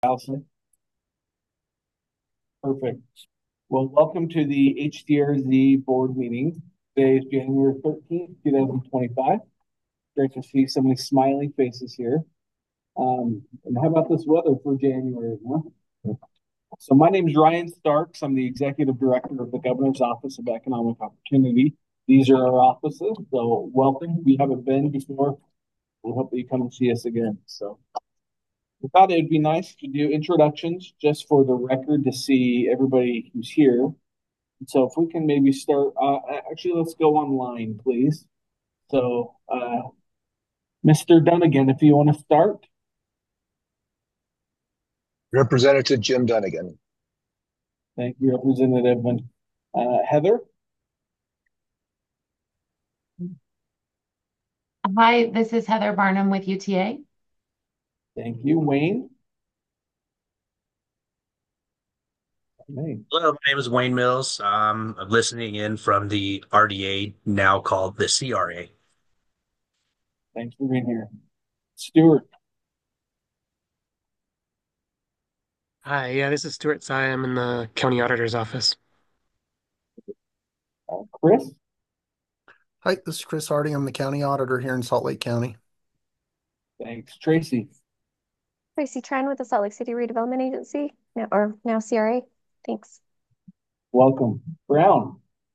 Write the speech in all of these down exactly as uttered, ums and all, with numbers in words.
Allison. Perfect. Well, welcome to the H D R Z board meeting. Today is January thirteenth, two thousand twenty-five. Great to see so many smiling faces here. Um, and how about this weather for January? Huh? So my name is Ryan Starks. I'm the Executive Director of the Governor's Office of Economic Opportunity. These are our offices, so welcome. We haven't been before. We hope that you come and see us again. So we thought it'd be nice to do introductions just for the record to see everybody who's here. So if we can maybe start, uh, actually, let's go online, please. So, uh, Mister Dunnigan, if you want to start. Representative Jim Dunnigan. Thank you, Representative. Uh, Heather. Hi, this is Heather Barnum with U T A. Thank you, Wayne. Hello, my name is Wayne Mills. Um, I'm listening in from the R D A, now called the C R A. Thanks for being here. Stuart. Hi, yeah, this is Stuart Tsai. I'm in the County Auditor's Office. Uh, Chris. Hi, this is Chris Harding. I'm the County Auditor here in Salt Lake County. Thanks, Tracy. Tracy Tran with the Salt Lake City Redevelopment Agency, now, or now C R A. Thanks. Welcome. Brown.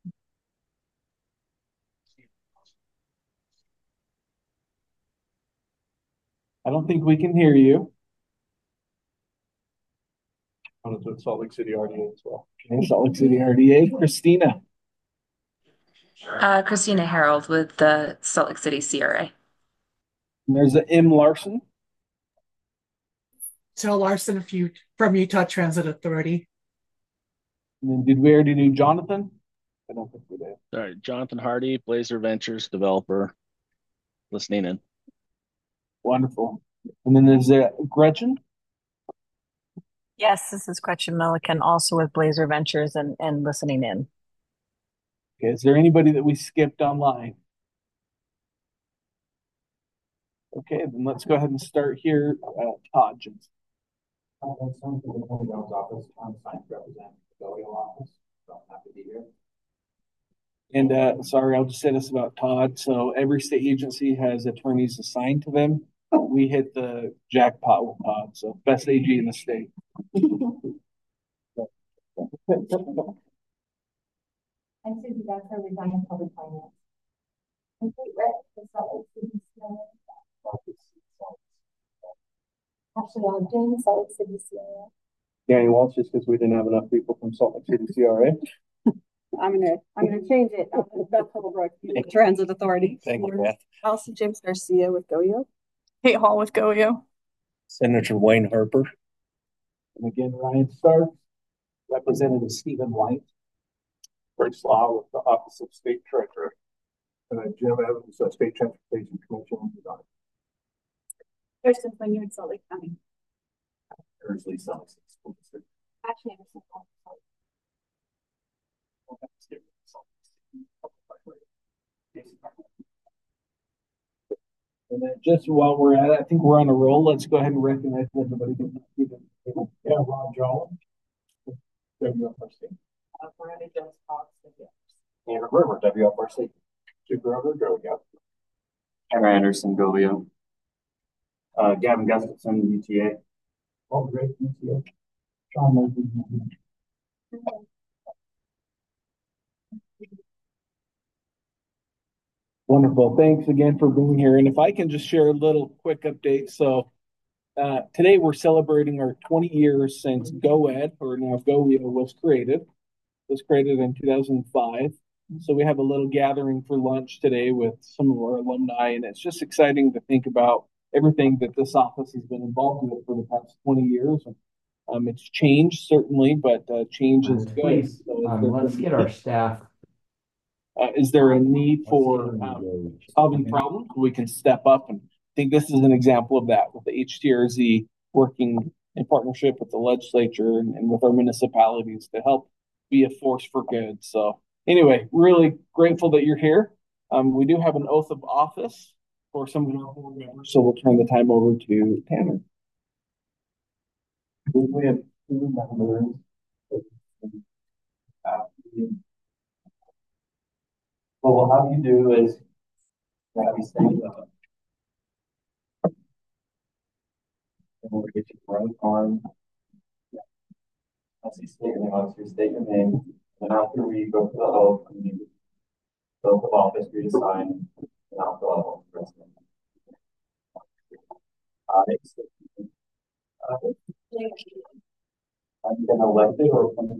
I don't think we can hear you. I'm with Salt Lake City R D A as well. Okay, Salt Lake City R D A. Christina. Uh, Christina Harold with the Salt Lake City C R A. And there's a M. Larson. Jill Larson from Utah Transit Authority. And then did we already do Jonathan? I don't think we did. All right, Jonathan Hardy, Blazer Ventures developer, listening in. Wonderful. And then there's uh, Gretchen. Yes, this is Gretchen Milliken, also with Blazer Ventures and, and listening in. Okay, is there anybody that we skipped online? Okay, then let's go ahead and start here. Uh, Todd Johnson. Todd Johnson from the Attorney General's Office. I'm assigned to represent the Goyo office, so I'm happy to be here. And uh, sorry, I'll just say this about Todd. So every state agency has attorneys assigned to them. We hit the jackpot with Todd, so best A G in the state. I'm Susie Becker, resigning public finance. I'm Kate Rick, the Salt Lake City C R A. Actually, I'm Jane, Salt Lake City C R A. Danny Walsh, just because we didn't have enough people from Salt Lake City C R A. I'm gonna I'm gonna change it. I'm Beth Holbrook, Transit Authority. Thank you, Beth. Allison James Garcia with Goyo. Kate Hall with Goyo. Senator Wayne Harper. And again, Ryan Stark, Representative Stephen White. Bruce Law with the Office of State Treasurer. And then Jim Evans, uh, State Transportation Commission. Kirsten Wynyard, Salt Lake County. Kersley, Salt Lake City School District. Ashley Anderson, Salt Lake. And then just while we're at it, I think we're on a roll. Let's go ahead and recognize everybody. Yeah, Ron Jones. W F R C. Uh, Miranda Jones Fox, Andrew River, W F R C. Super River, Goyo. Henry Anderson, Goyo. Uh, Gavin Gustafson, U T A. Oh, great, U T A. Sean Murphy. Wonderful. Thanks again for being here. And if I can just share a little quick update. So uh, today we're celebrating our twenty years since GoEd, or now Goyo, was created. It was created in two thousand five. So we have a little gathering for lunch today with some of our alumni, and it's just exciting to think about everything that this office has been involved with for the past twenty years. Um, it's changed, certainly, but uh, change is good. Please, So um, let's get our staff. Uh, is there a need for um, solving problems? We can step up, and I think this is an example of that with the H D R Z working in partnership with the legislature and, and with our municipalities to help be a force for good. So anyway, really grateful that you're here. Um, we do have an oath of office for some of our board members, so we'll turn the time over to Tanner. We have two members. Uh, What we'll have you do is have you stand up. And we'll get your right arm. As you state your name, as you state your name, and after we go to the oath, we need the oath of office for you to sign, and I'll fill out the rest of it. I, uh, I've been elected or appointed.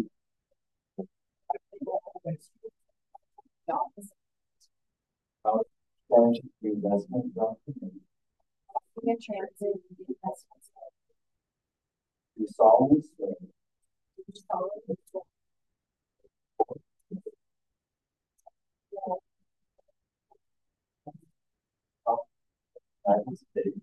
How transit investment document. Transit investment. You solemnly swear. You solemnly swear. United States.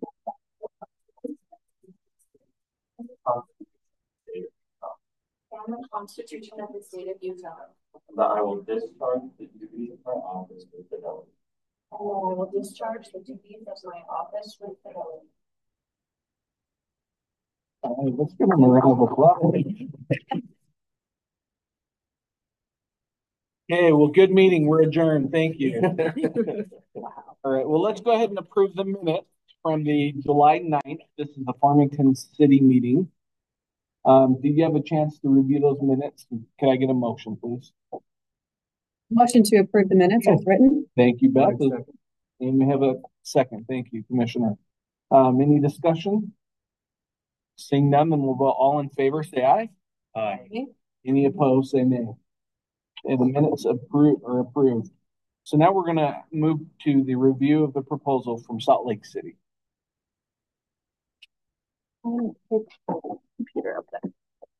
And the Constitution of the State of Utah. That I will discharge the duties of my office with fidelity. And that I will discharge the duties of my office with fidelity. All right, let's give them a round of applause. Okay, well, good meeting. We're adjourned. Thank you. All right, well, let's go ahead and approve the minutes from the July ninth. This is the Farmington City meeting. Um, did you have a chance to review those minutes? Can I get a motion, please? Motion to approve the minutes as written. Thank you, Beth. And we have a second. Thank you, Commissioner. Um, any discussion? Seeing none, then we'll vote. All in favor, say aye. Aye. Any opposed, say nay. And the minutes approved are approved. So now we're gonna move to the review of the proposal from Salt Lake City. Computer up there.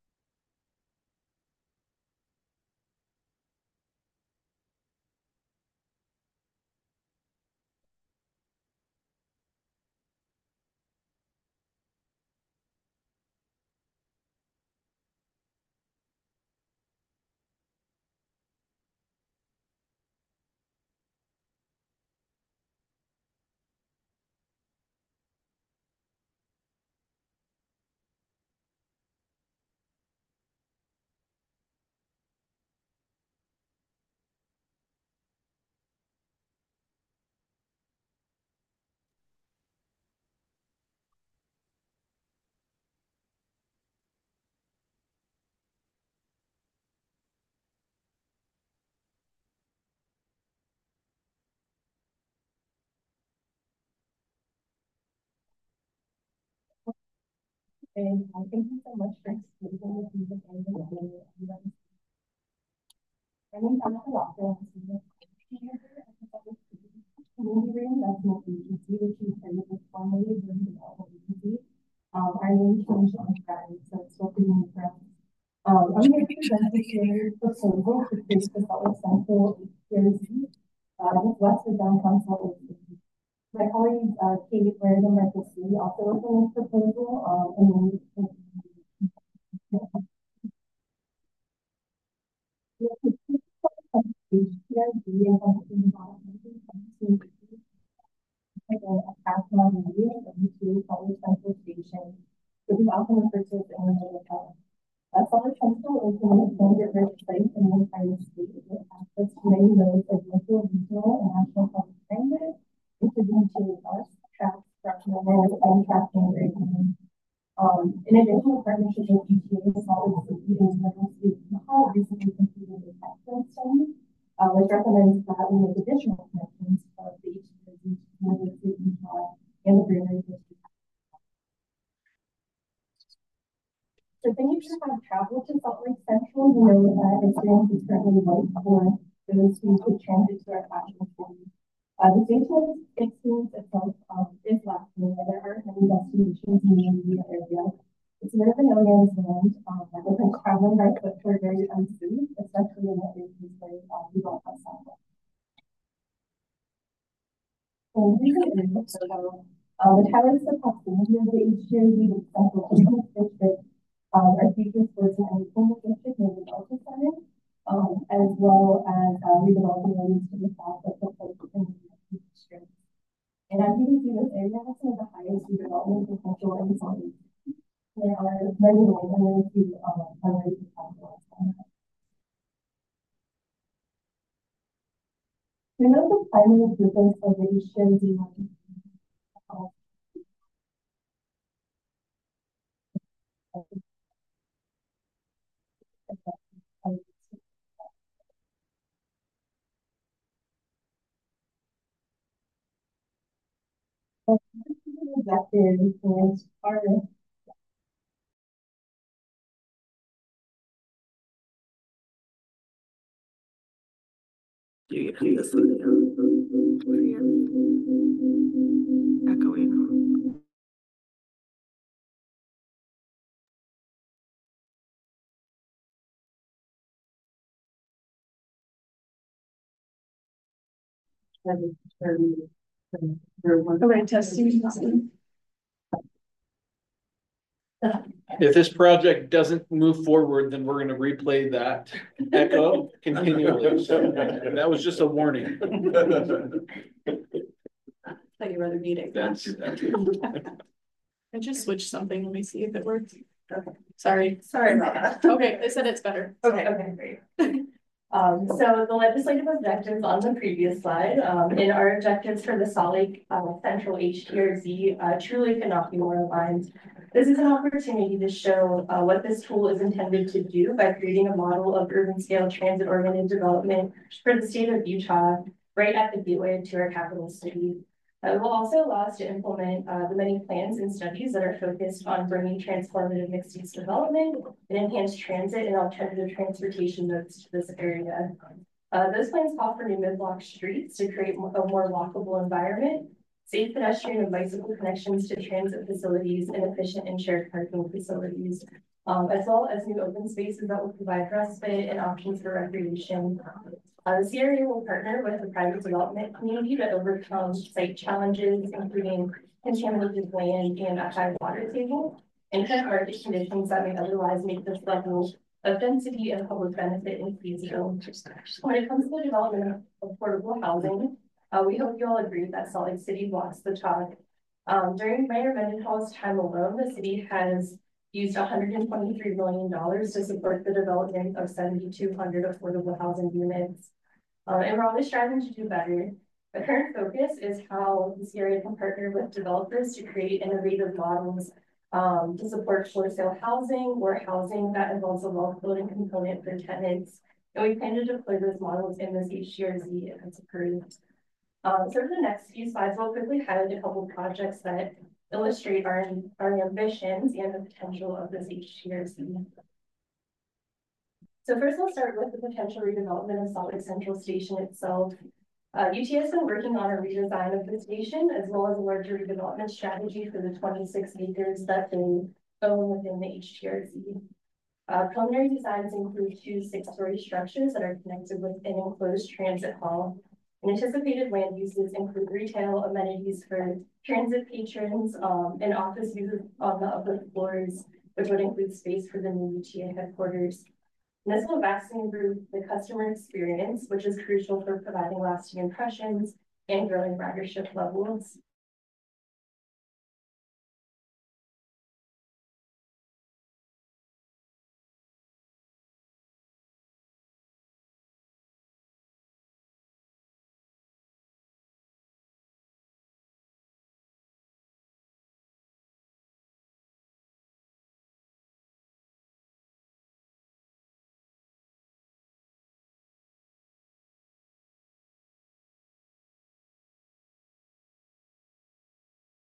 And I thank you so much for speaking with me and the and then come to the office. Community Reinvestment Agency, which is was formerly the development agency. Um, our name changed on Friday, so it's still pretty new for us. Um, I'm going to present the shared proposal to create the Salt Lake Central Jersey, uh, with west of downtown Salt Lake City. My colleagues, uh, Kate, Laird, and Michael C. also worked on this proposal, um, and then H T R Z and a past one media of the Salt Lake Central Station, which is often referred to as the Energy Hub. Uh, Salt Lake Central is one of the transit-rich sites in the entire state with access to many modes of local, regional, and national public transit, including to bus, track, fractional rail, and track and rail. Um, in addition, a partnership with E T A, Salt Lake City, and University of Utah recently completed a excellence study, uh, which recommends that we make additional connections of the H T A Z to University of Utah and the Greater District. So thank you for have traveled to Salt Lake Central. You know that experience is currently light for those who take transit to our passion city. Uh, the station experience itself um, is lacking. There aren't many destinations in the immediate area. It's a bit of a no-man's land. Um, I think traveling by foot are very unsafe, especially in the areas where uh, we don't have sidewalks. So usually, so uh, the highlights of proximity of the H T R Z with Central Business District. Um, our future sports and entertainment district near the Delta Center, um, as well as uh, redeveloping areas to the south of the Portland district. And as you can see, this area has some of the highest redevelopment potential in Salt Lake. There are very much, I'm going to, um, I'm going to capitalize on that. You know the primary purpose of the H T R Z objectives and are Do you get this video? Echoing. Okay, testing, testing. If this project doesn't move forward, then we're gonna replay that echo continually. So that was just a warning. Thought you were the meeting. That's, I just switched something. Let me see if it works. Okay. Sorry. Sorry about that. Okay, they said it's better. Okay, okay, great. Um, so the legislative objectives on the previous slide, um, in our objectives for the Salt Lake uh, Central H T R Z, uh, truly could not be more aligned. This is an opportunity to show uh, what this tool is intended to do by creating a model of urban scale transit oriented development for the state of Utah, right at the gateway to our capital city. Uh, it will also allow us to implement uh, the many plans and studies that are focused on bringing transformative mixed-use development and enhanced transit and alternative transportation modes to this area. Uh, those plans call for new mid-block streets to create a more walkable environment, safe pedestrian and bicycle connections to transit facilities, and efficient and shared parking facilities, um, as well as new open spaces that will provide respite and options for recreation. Uh, the C R A will partner with the private development community to overcome site challenges, including contaminated land and a high water table, and current market conditions that may otherwise make this level of density and public benefit infeasible. When it comes to the development of affordable housing, uh, we hope you all agree that Salt Lake City walks the talk. Um, during Mayor Mendenhall's time alone, the city has used one hundred twenty-three million dollars to support the development of seven thousand two hundred affordable housing units. Uh, and we're always striving to do better. The current focus is how the C R A can partner with developers to create innovative models um, to support for sale housing or housing that involves a wealth building component for tenants. And we plan to deploy those models in this H T R Z if it's approved. Um, so for the next few slides, we'll quickly highlight a couple of projects that illustrate our, our ambitions and the potential of this H T R Z. So first, we'll start with the potential redevelopment of Salt Lake Central Station itself. Uh, U T S has been working on a redesign of the station, as well as a larger redevelopment strategy for the twenty-six acres that they own within the H T R Z. Uh, preliminary designs include two six-story structures that are connected with an enclosed transit hall. And anticipated land uses include retail amenities for transit patrons um, and office uses on the upper floors, which would include space for the new U T A headquarters. And this will vastly improve the customer experience, which is crucial for providing lasting impressions and growing ridership levels.